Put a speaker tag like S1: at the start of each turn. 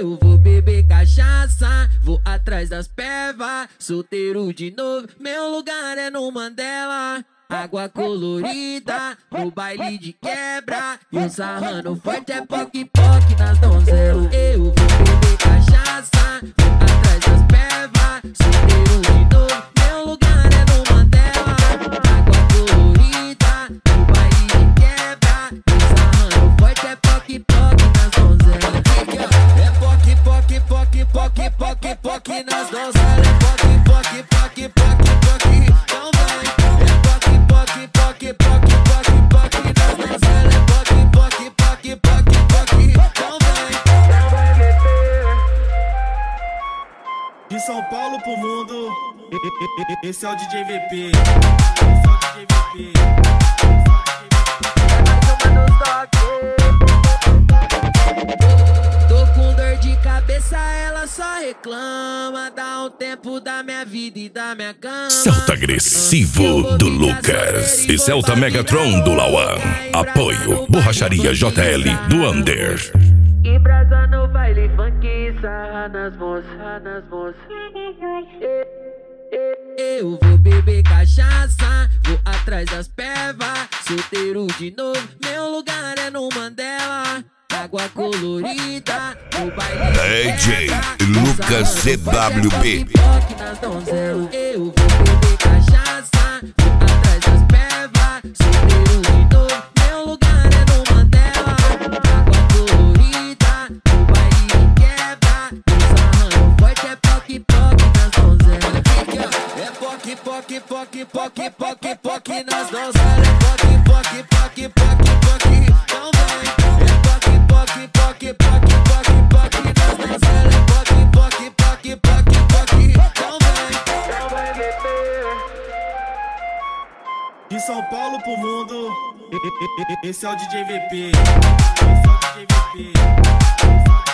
S1: Eu vou beber cachaça, vou atrás das peva. Solteiro de novo, meu lugar é no Mandela. Água colorida, no baile de quebra. E o sarrano forte é poque-poque nas donzelas. Eu vou beber cachaça, vou atrás das peva. Solteiro de novo, meu lugar é no Mandela. Água colorida, no baile de quebra. E o sarrano forte é poque-poque nas donzelas. É poque-poque, poque-poque, poque-poque nas donzelas. É poque-poque, poque-poque, poque. Então vai. Poque, poque, poque, poque nas donzelas. Poque, poque, poque, poque, poque. Então vai.
S2: De São Paulo pro mundo, esse é o DJ VP.
S1: Tô com dor de cabeça, ela só reclama. Dá um tempo da minha vida e da minha cama.
S3: Celta agressivo do Lucas e Celta Megatron do Lauan. Apoio Borracharia JL do Under.
S1: E brasa no baile funk, sarra nas moças. Eu vou beber cachaça, vou atrás das peva. Solteiro de novo, meu lugar é no Mandela. Água colorida, no baile
S3: DJ Lucas CWB.
S1: Eu vou beber cachaça, vou atrás das peva. Solteiro de novo, meu lugar é no Mandela. Água colorida, no baile de quebra. O sarrano forte é poque-poque nas donzelas. É poque-poque, poque-poque, poque-poque nas donzelas. É poque-poque, poque-poque, poque. Então vai. É poque-poque, poque-poque, poque-poque nas donzelas. É poque-poque, poque-poque, poque. Então vai.
S2: De São Paulo pro mundo, esse é o DJ VP.